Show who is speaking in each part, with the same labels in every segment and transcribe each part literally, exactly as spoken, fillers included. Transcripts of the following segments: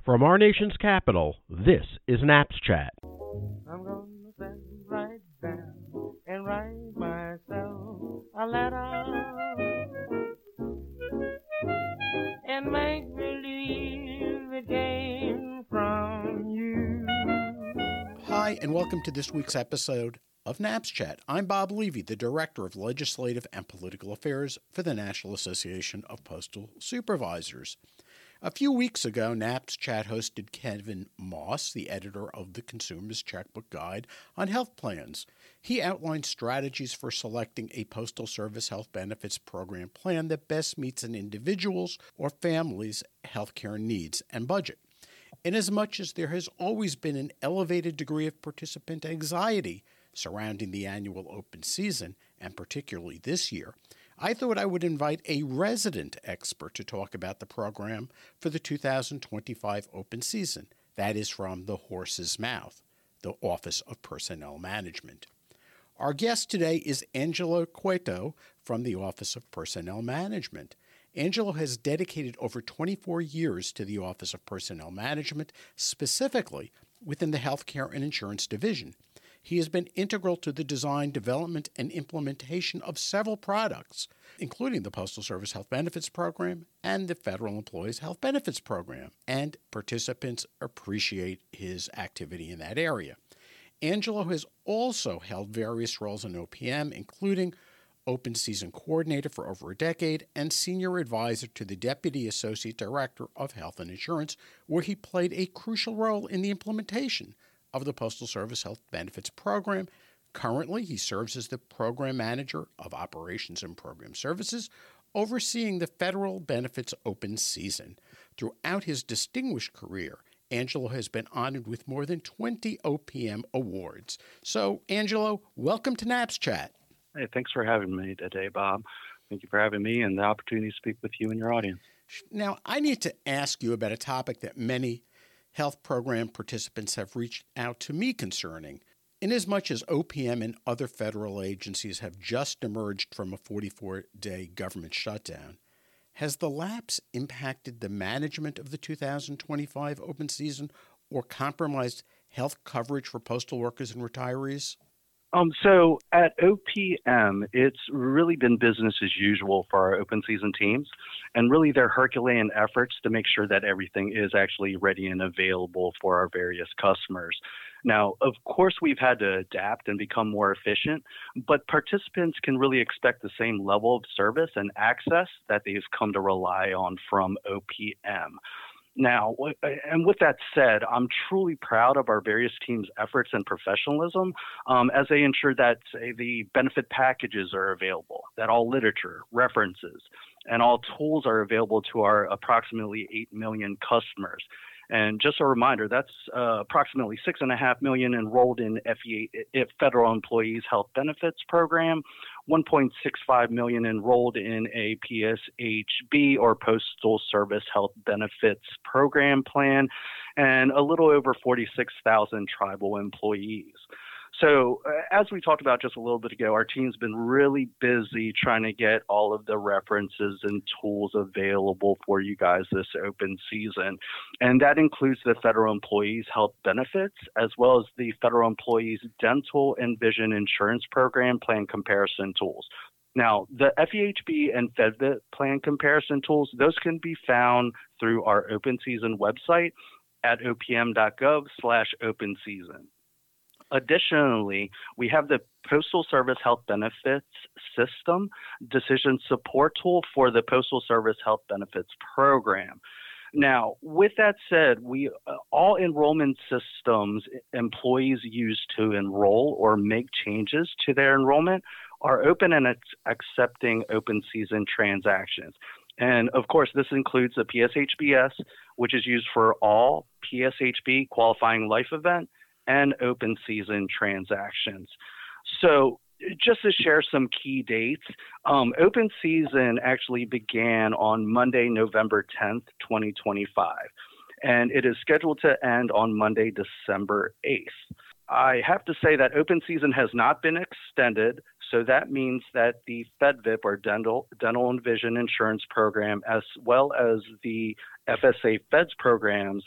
Speaker 1: From our nation's capital, this is Naps Chat.
Speaker 2: I'm gonna sit right down and write myself a letter and make believe it came from you.
Speaker 3: Hi, and welcome to this week's episode of Naps Chat. I'm Bob Levy, the Director of Legislative and Political Affairs for the National Association of Postal Supervisors. A few weeks ago, Naps Chat hosted Kevin Moss, the editor of the Consumer's Checkbook Guide on Health Plans. He outlined strategies for selecting a Postal Service health benefits program plan that best meets an individual's or family's healthcare needs and budget. Inasmuch as there has always been an elevated degree of participant anxiety surrounding the annual open season, and particularly this year, I thought I would invite a resident expert to talk about the program for the two thousand twenty-five open season. That is from the horse's mouth, the Office of Personnel Management. Our guest today is Angelo Cueto from the Office of Personnel Management. Angelo has dedicated over twenty-four years to the Office of Personnel Management, specifically within the Healthcare and Insurance Division. He has been integral to the design, development, and implementation of several products, including the Postal Service Health Benefits Program and the Federal Employees Health Benefits Program, and participants appreciate his activity in that area. Angelo has also held various roles in O P M, including Open Season Coordinator for over a decade and Senior Advisor to the Deputy Associate Director of Health and Insurance, where he played a crucial role in the implementation of the Postal Service Health Benefits Program. Currently, he serves as the Program Manager of Operations and Program Services, overseeing the federal benefits open season. Throughout his distinguished career, Angelo has been honored with more than twenty O P M awards. So, Angelo, welcome to Naps Chat.
Speaker 4: Hey, thanks for having me today, Bob. Thank you for having me and the opportunity to speak with you and your audience.
Speaker 3: Now, I need to ask you about a topic that many health program participants have reached out to me concerning. Inasmuch as O P M and other federal agencies have just emerged from a forty-four day government shutdown, has the lapse impacted the management of the two thousand twenty-five open season or compromised health coverage for postal workers and retirees?
Speaker 4: Um, so at O P M, it's really been business as usual for our open season teams, and really their Herculean efforts to make sure that everything is actually ready and available for our various customers. Now, of course, we've had to adapt and become more efficient, but participants can really expect the same level of service and access that they've come to rely on from O P M. Now, and with that said, I'm truly proud of our various teams' efforts and professionalism um, as they ensure that say, the benefit packages are available, that all literature, references, and all tools are available to our approximately eight million customers. And just a reminder, that's uh, approximately six point five million enrolled in F E A, Federal Employees Health Benefits Program, one point six five million enrolled in a P S H B or Postal Service Health Benefits Program plan, and a little over forty-six thousand tribal employees. So uh, as we talked about just a little bit ago, our team's been really busy trying to get all of the references and tools available for you guys this open season. And that includes the Federal Employees Health Benefits, as well as the Federal Employees Dental and Vision Insurance Program plan comparison tools. Now, the F E H B and FedVit plan comparison tools, those can be found through our open season website at opm.gov slash open season. Additionally, we have the Postal Service Health Benefits System Decision Support Tool for the Postal Service Health Benefits Program. Now, with that said, we uh, all enrollment systems employees use to enroll or make changes to their enrollment are open and ex- accepting open season transactions. And of course, this includes the P S H B S, which is used for all P S H B qualifying life event and open season transactions. So just to share some key dates, um, open season actually began on Monday, November tenth, twenty twenty-five, and it is scheduled to end on Monday, December eighth. I have to say that open season has not been extended, so that means that the FedVip, or Dental, Dental and Vision Insurance Program, as well as the F S A Feds programs,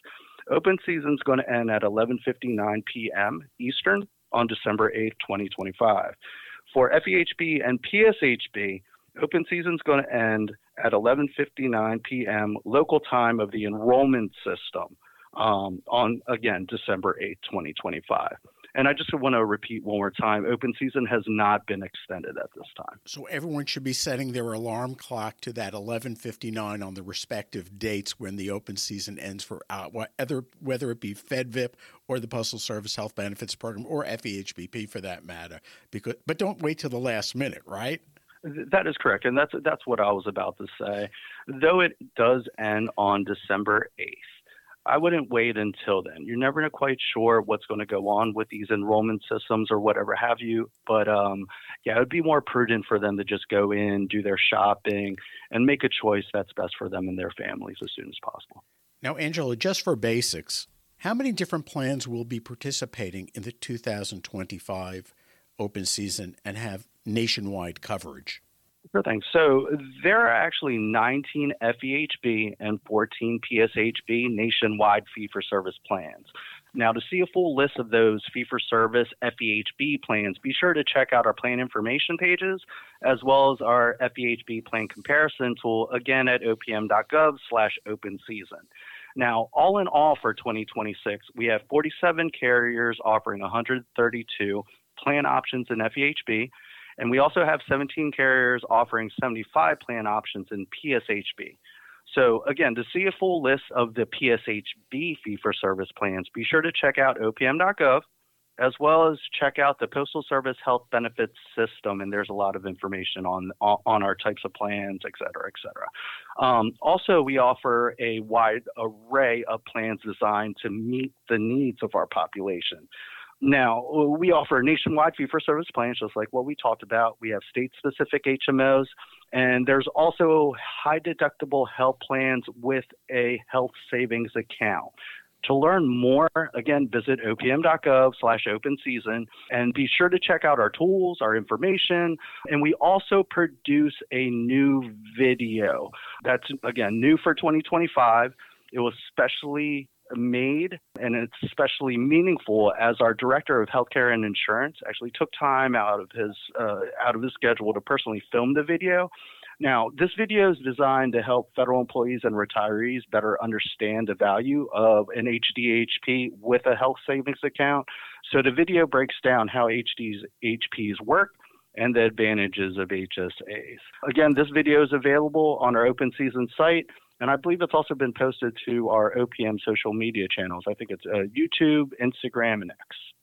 Speaker 4: Open season is going to end at eleven fifty-nine p.m. Eastern on December eighth, twenty twenty-five. For F E H B and P S H B, open season is going to end at eleven fifty-nine p.m. local time of the enrollment system um, on, again, December eighth, twenty twenty-five. And I just want to repeat one more time, open season has not been extended at this time.
Speaker 3: So everyone should be setting their alarm clock to that eleven fifty-nine on the respective dates when the open season ends for uh, whether, whether it be FedVIP or the Postal Service Health Benefits Program or F E H B P for that matter. Because, but don't wait till the last minute, right?
Speaker 4: That is correct, and that's that's what I was about to say. Though it does end on December eighth, I wouldn't wait until then. You're never quite sure what's going to go on with these enrollment systems or whatever have you. But um, yeah, it would be more prudent for them to just go in, do their shopping, and make a choice that's best for them and their families as soon as possible.
Speaker 3: Now, Angela, just for basics, how many different plans will be participating in the two thousand twenty-five open season and have nationwide coverage?
Speaker 4: Sure thing. So there are actually nineteen F E H B and fourteen P S H B nationwide fee-for-service plans. Now, to see a full list of those fee-for-service F E H B plans, be sure to check out our plan information pages as well as our F E H B plan comparison tool, again at opm.gov slash open season. Now, all in all for twenty twenty-six, we have forty-seven carriers offering one hundred thirty-two plan options in F E H B. And we also have seventeen carriers offering seventy-five plan options in P S H B. So again, to see a full list of the P S H B fee-for-service plans, be sure to check out O P M dot gov, as well as check out the Postal Service Health Benefits System, and there's a lot of information on on our types of plans, et cetera, et cetera. Um, also, we offer a wide array of plans designed to meet the needs of our population. Now, we offer nationwide fee-for-service plans, just like what we talked about. We have state-specific H M Os, and there's also high-deductible health plans with a health savings account. To learn more, again, visit opm.gov slash open season, and be sure to check out our tools, our information, and we also produce a new video. That's, again, new for twenty twenty-five. It was specially made, and it's especially meaningful as our director of healthcare and insurance actually took time out of his uh, out of his schedule to personally film the video. Now, this video is designed to help federal employees and retirees better understand the value of an H D H P with a health savings account. So the video breaks down how H D's H Ps work and the advantages of H S As. Again, this video is available on our open season site, and I believe it's also been posted to our O P M social media channels. I think it's uh, YouTube, Instagram, and X.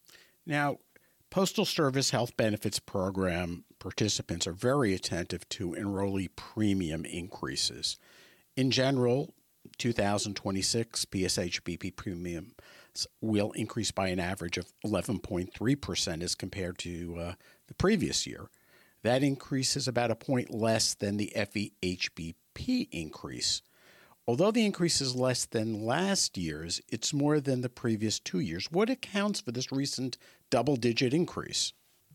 Speaker 3: Now, Postal Service Health Benefits Program participants are very attentive to enrollee premium increases. In general, two thousand twenty-six P S H B P premiums will increase by an average of eleven point three percent as compared to uh, the previous year. That increase is about a point less than the F E H B P increase. Although the increase is less than last year's, it's more than the previous two years. What accounts for this recent double-digit increase?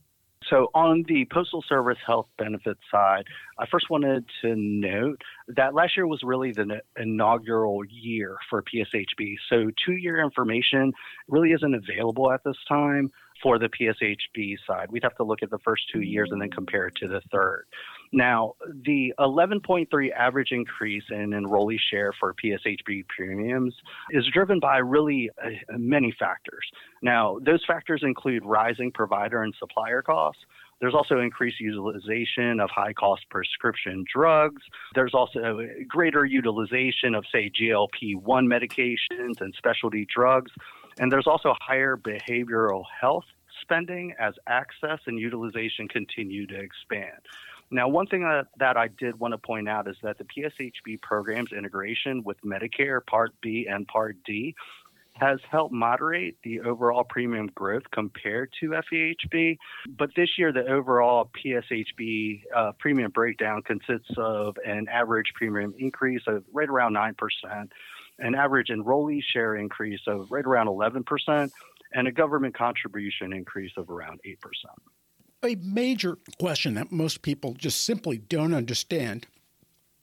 Speaker 4: So on the Postal Service Health Benefits side, I first wanted to note that last year was really the inaugural year for P S H B. So two-year information really isn't available at this time for the P S H B side. We'd have to look at the first two years and then compare it to the third. Now, the eleven point three average increase in enrollee share for P S H B premiums is driven by really uh, many factors. Now, those factors include rising provider and supplier costs. There's also increased utilization of high-cost prescription drugs. There's also greater utilization of, say, G L P one medications and specialty drugs. And there's also higher behavioral health spending as access and utilization continue to expand. Now, one thing that, that I did want to point out is that the P S H B program's integration with Medicare Part B and Part D has helped moderate the overall premium growth compared to F E H B. But this year, the overall P S H B uh, premium breakdown consists of an average premium increase of right around nine percent, an average enrollee share increase of right around eleven percent, and a government contribution increase of around eight percent.
Speaker 3: A major question that most people just simply don't understand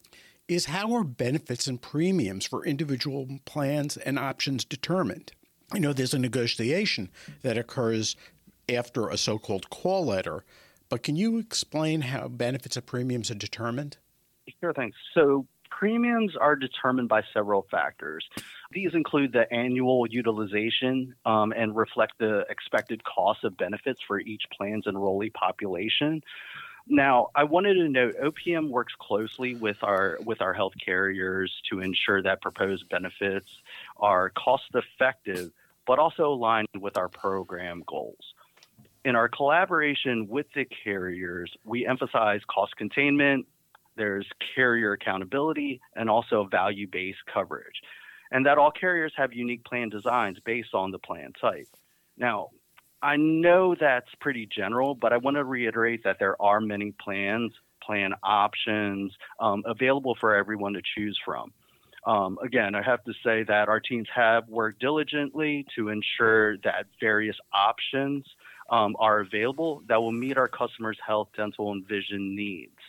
Speaker 3: is how are benefits and premiums for individual plans and options determined? I know there's a negotiation that occurs after a so-called call letter, but can you explain how benefits and premiums are determined?
Speaker 4: Sure thing. So premiums are determined by several factors. These include the annual utilization um, and reflect the expected cost of benefits for each plan's enrollee population. Now, I wanted to note O P M works closely with our with our health carriers to ensure that proposed benefits are cost-effective, but also aligned with our program goals. In our collaboration with the carriers, we emphasize cost containment, there's carrier accountability, and also value-based coverage, and that all carriers have unique plan designs based on the plan type. Now, I know that's pretty general, but I want to reiterate that there are many plans, plan options um, available for everyone to choose from. Um, again, I have to say that our teams have worked diligently to ensure that various options um, are available that will meet our customers' health, dental, and vision needs.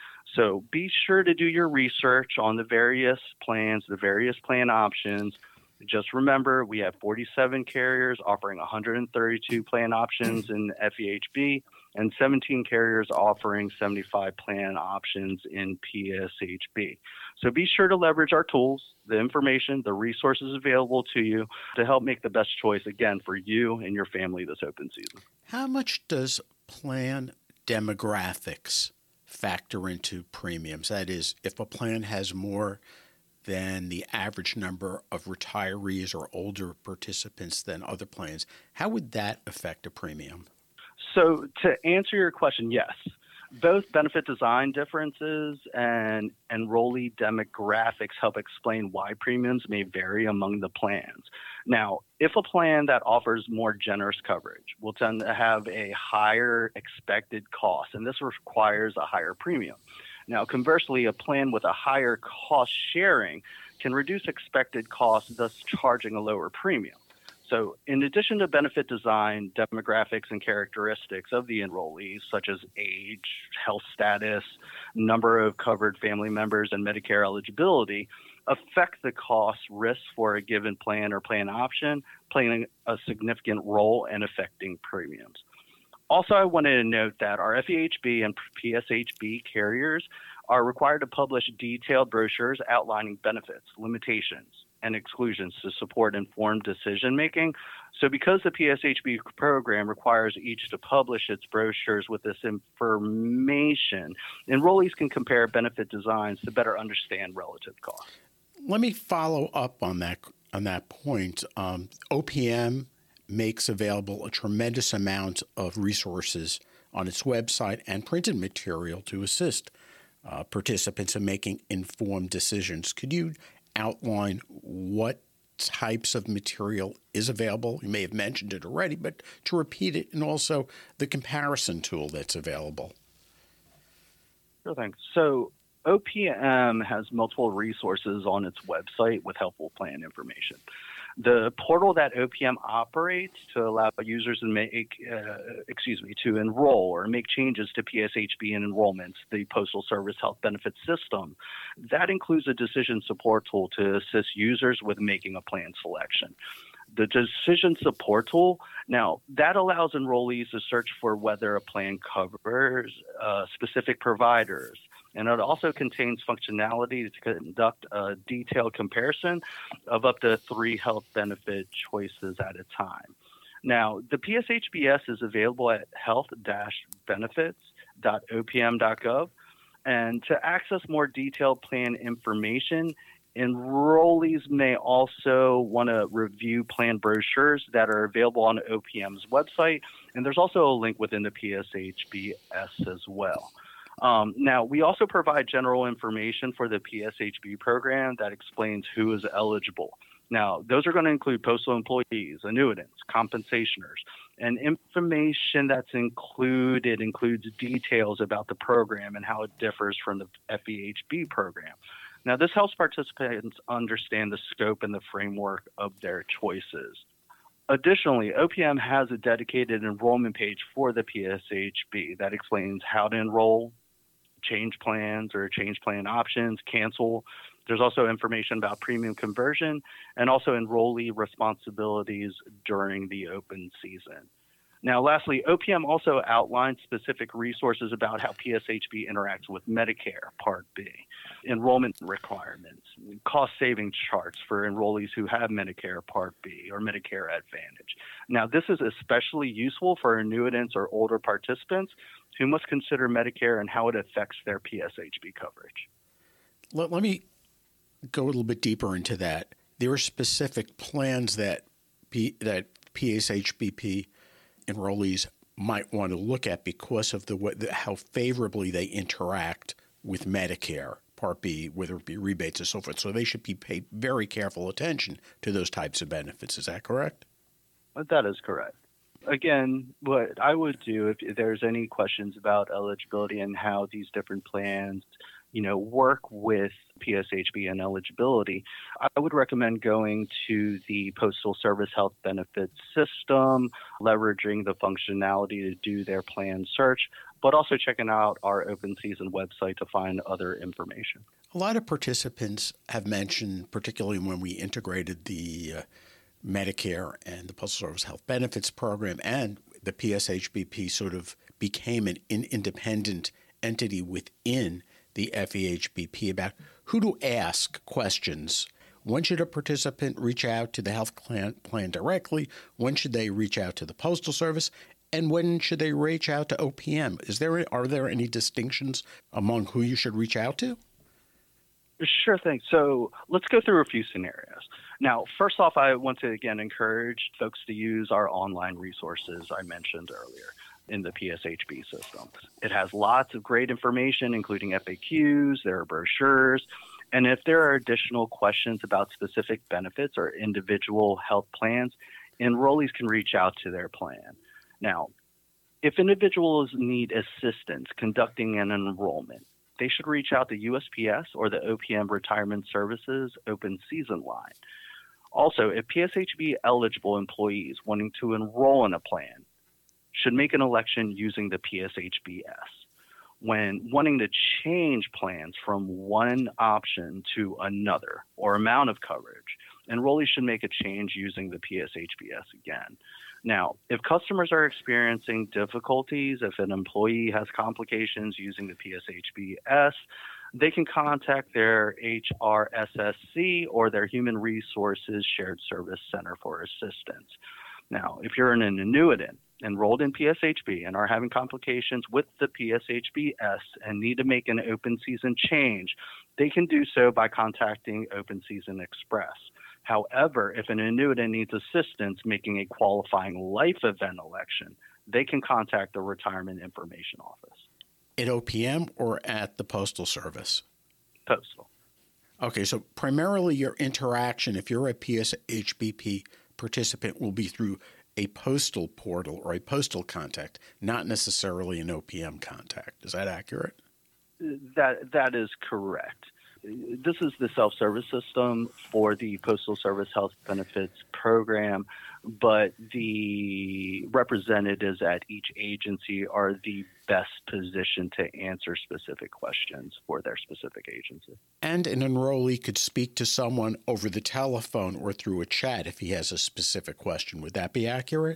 Speaker 4: So be sure to do your research on the various plans, the various plan options. Just remember, we have forty-seven carriers offering one hundred thirty-two plan options in F E H B and seventeen carriers offering seventy-five plan options in P S H B. So be sure to leverage our tools, the information, the resources available to you to help make the best choice, again, for you and your family this open season.
Speaker 3: How much does plan demographics factor into premiums? That is, if a plan has more than the average number of retirees or older participants than other plans, how would that affect a premium?
Speaker 4: So to answer your question, yes. Both benefit design differences and enrollee demographics help explain why premiums may vary among the plans. Now, if a plan that offers more generous coverage will tend to have a higher expected cost, and this requires a higher premium. Now, conversely, a plan with a higher cost sharing can reduce expected costs, thus charging a lower premium. So in addition to benefit design, demographics and characteristics of the enrollees, such as age, health status, number of covered family members, and Medicare eligibility, affect the cost risks for a given plan or plan option, playing a significant role in affecting premiums. Also, I wanted to note that our F E H B and P S H B carriers are required to publish detailed brochures outlining benefits, limitations, and exclusions to support informed decision-making. So because the P S H B program requires each to publish its brochures with this information, enrollees can compare benefit designs to better understand relative costs.
Speaker 3: Let me follow up on that on that point. Um, O P M makes available a tremendous amount of resources on its website and printed material to assist uh, participants in making informed decisions. Could you outline what types of material is available? You may have mentioned it already, but to repeat it, and also the comparison tool that's available.
Speaker 4: Sure thing. So O P M has multiple resources on its website with helpful plan information. The portal that O P M operates to allow users to make, uh, excuse me, to enroll or make changes to P S H B and enrollments, the Postal Service Health Benefits System, that includes a decision support tool to assist users with making a plan selection. The decision support tool, now that allows enrollees to search for whether a plan covers uh, specific providers. And it also contains functionality to conduct a detailed comparison of up to three health benefit choices at a time. Now, the P S H B S is available at health dash benefits dot O P M dot gov. And to access more detailed plan information, enrollees may also want to review plan brochures that are available on O P M's website. And there's also a link within the P S H B S as well. Um, now, we also provide general information for the P S H B program that explains who is eligible. Now, those are going to include postal employees, annuitants, compensationers, and information that's included includes details about the program and how it differs from the F E H B program. Now, this helps participants understand the scope and the framework of their choices. Additionally, O P M has a dedicated enrollment page for the P S H B that explains how to enroll, change plans or change plan options, cancel. There's also information about premium conversion and also enrollee responsibilities during the open season. Now, lastly, O P M also outlines specific resources about how P S H B interacts with Medicare Part B, enrollment requirements, cost-saving charts for enrollees who have Medicare Part B or Medicare Advantage. Now, this is especially useful for annuitants or older participants who must consider Medicare and how it affects their P S H B coverage.
Speaker 3: Let, let me go a little bit deeper into that. There are specific plans that P, that P S H B P enrollees might want to look at because of the, way, the how favorably they interact with Medicare Part B, whether it be rebates and so forth. So they should be paid very careful attention to those types of benefits. Is that correct?
Speaker 4: That is correct. Again, what I would do if there's any questions about eligibility and how these different plans, you know, work with P S H B and eligibility, I would recommend going to the Postal Service Health Benefits System, leveraging the functionality to do their plan search, but also checking out our open season website to find other information.
Speaker 3: A lot of participants have mentioned, particularly when we integrated the uh, Medicare and the Postal Service Health Benefits Program, and the P S H B P sort of became an in- independent entity within the F E H B P, about who to ask questions. When should a participant reach out to the health plan, plan directly? When should they reach out to the Postal Service? And when should they reach out to O P M? Is there are there any distinctions among who you should reach out to?
Speaker 4: Sure thing. So let's go through a few scenarios. Now, first off, I want to again encourage folks to use our online resources I mentioned earlier in the P S H B system. It has lots of great information, including F A Qs, there are brochures, and if there are additional questions about specific benefits or individual health plans, enrollees can reach out to their plan. Now, if individuals need assistance conducting an enrollment, they should reach out to U S P S or the O P M Retirement Services open season line. Also, if P S H B eligible employees wanting to enroll in a plan should make an election using the P S H B S. When wanting to change plans from one option to another or amount of coverage, enrollees should make a change using the P S H B S again. Now, if customers are experiencing difficulties, if an employee has complications using the P S H B S, they can contact their H R S S C or their Human Resources Shared Service Center for assistance. Now, if you're an annuitant enrolled in P S H B and are having complications with the P S H B S and need to make an open season change, they can do so by contacting Open Season Express. However, if an annuitant needs assistance making a qualifying life event election, they can contact the Retirement Information Office.
Speaker 3: At O P M or at the Postal Service?
Speaker 4: Postal.
Speaker 3: Okay, so primarily your interaction, if you're a P S H B P participant, will be through a postal portal or a postal contact, not necessarily an O P M contact. Is that accurate?
Speaker 4: That that is correct. This is the self-service system for the Postal Service Health Benefits Program, but the representatives at each agency are the best positioned to answer specific questions for their specific agency.
Speaker 3: And an enrollee could speak to someone over the telephone or through a chat if he has a specific question. Would that be accurate?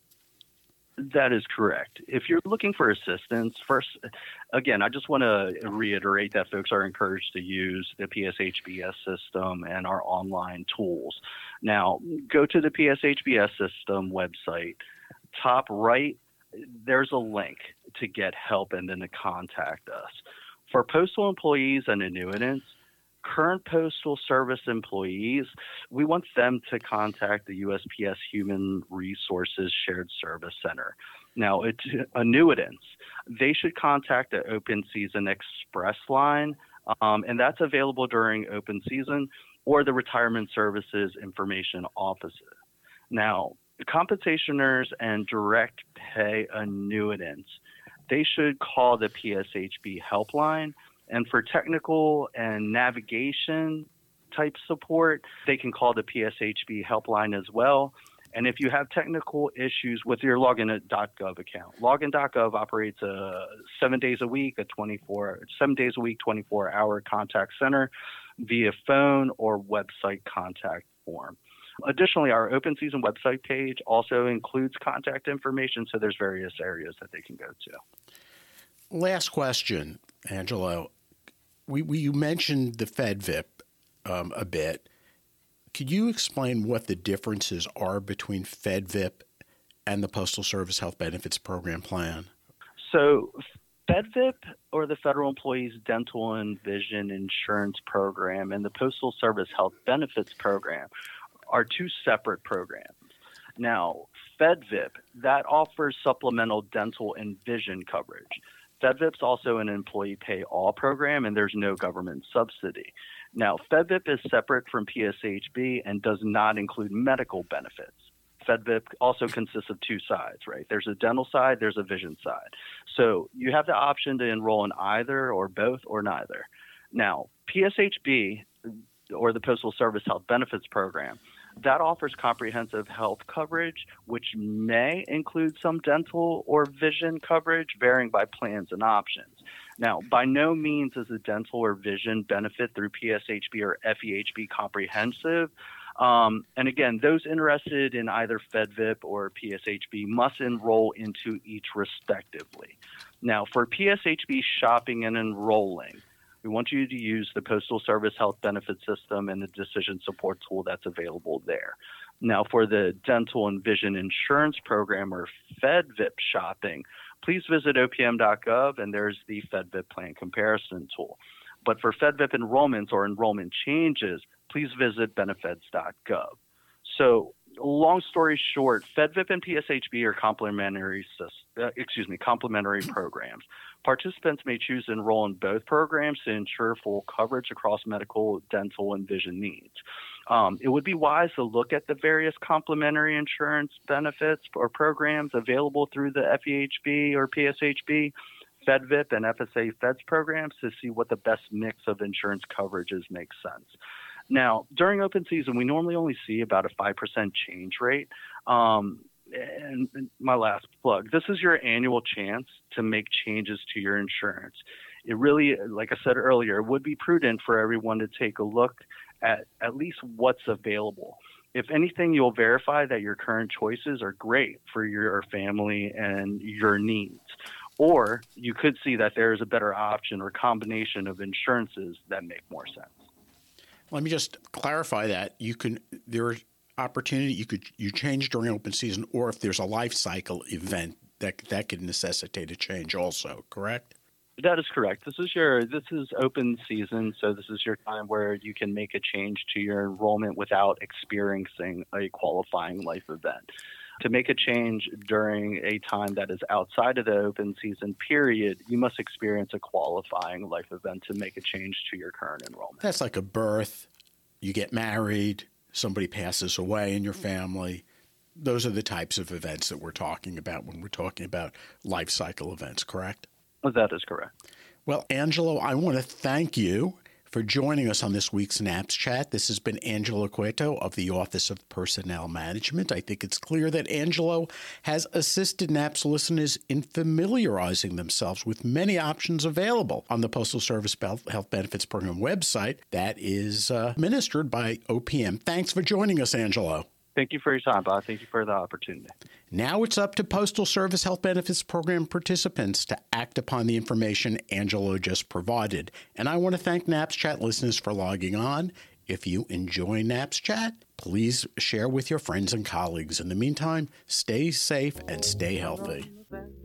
Speaker 4: That is correct. If you're looking for assistance, first, again, I just want to reiterate that folks are encouraged to use the P S H B S system and our online tools. Now, go to the P S H B S system website. Top right, there's a link to get help and then to contact us. For postal employees and annuitants, current Postal Service employees, we want them to contact the U S P S Human Resources Shared Service Center. Now, it's annuitants, they should contact the Open Season Express line, um, and that's available during open season, or the Retirement Services Information Offices. Now, compensationers and direct pay annuitants, they should call the P S H B helpline. And for technical and navigation type support, they can call the P S H B helpline as well. And if you have technical issues with your login dot gov account, login dot gov operates a seven days a week, a twenty-four, seven days a week, twenty-four hour contact center via phone or website contact form. Additionally, our open season website page also includes contact information, so there's various areas that they can go to.
Speaker 3: Last question, Angelo. We, we you mentioned the FedVIP um, a bit. Could you explain what the differences are between FedVIP and the Postal Service Health Benefits Program plan?
Speaker 4: So FedVIP, or the Federal Employees Dental and Vision Insurance Program, and the Postal Service Health Benefits Program are two separate programs. Now, FedVIP, that offers supplemental dental and vision coverage. FedVIP's also an employee pay all program, and there's no government subsidy. Now, FedVIP is separate from P S H B and does not include medical benefits. FedVIP also consists of two sides, right? There's a dental side, there's a vision side. So you have the option to enroll in either or both or neither. Now, P S H B, or the Postal Service Health Benefits Program, that offers comprehensive health coverage, which may include some dental or vision coverage, varying by plans and options. Now, by no means is a dental or vision benefit through P S H B or F E H B comprehensive. Um, and again, those interested in either FedVIP or P S H B must enroll into each respectively. Now, for P S H B shopping and enrolling, we want you to use the Postal Service Health Benefit System and the decision support tool that's available there. Now, for the Dental and Vision Insurance Program, or FedVIP shopping, please visit O P M dot gov, and there's the FedVIP plan comparison tool. But for FedVIP enrollments or enrollment changes, please visit benefits dot gov. So, long story short, FedVIP and P S H B are complementary, uh, excuse me, complementary programs. Participants may choose to enroll in both programs to ensure full coverage across medical, dental, and vision needs. Um, it would be wise to look at the various complementary insurance benefits or programs available through the F E H B or P S H B, FedVIP, and F S A Feds programs to see what the best mix of insurance coverages makes sense. Now, during open season, we normally only see about a five percent change rate. Um, and my last plug, this is your annual chance to make changes to your insurance. It really, like I said earlier, it would be prudent for everyone to take a look at at least what's available. If anything, you'll verify that your current choices are great for your family and your needs. Or you could see that there is a better option or combination of insurances that make more sense.
Speaker 3: Let me just clarify that you can there are opportunity you could you change during open season, or if there's a life cycle event that that could necessitate a change also, correct?
Speaker 4: That is correct. This is your this is open season, so this is your time where you can make a change to your enrollment without experiencing a qualifying life event. To make a change during a time that is outside of the open season period, you must experience a qualifying life event to make a change to your current enrollment.
Speaker 3: That's like a birth, you get married, somebody passes away in your family. Those are the types of events that we're talking about when we're talking about life cycle events, correct?
Speaker 4: That is correct.
Speaker 3: Well, Angelo, I want to thank you for joining us on this week's NAPS Chat. This has been Angelo Cueto of the Office of Personnel Management. I think it's clear that Angelo has assisted NAPS listeners in familiarizing themselves with many options available on the Postal Service Health Benefits Program website that is uh, administered by O P M. Thanks for joining us, Angelo.
Speaker 4: Thank you for your time, Bob. Thank you for the opportunity.
Speaker 3: Now it's up to Postal Service Health Benefits Program participants to act upon the information Angelo just provided. And I want to thank NAPS Chat listeners for logging on. If you enjoy NAPS Chat, please share with your friends and colleagues. In the meantime, stay safe and stay healthy.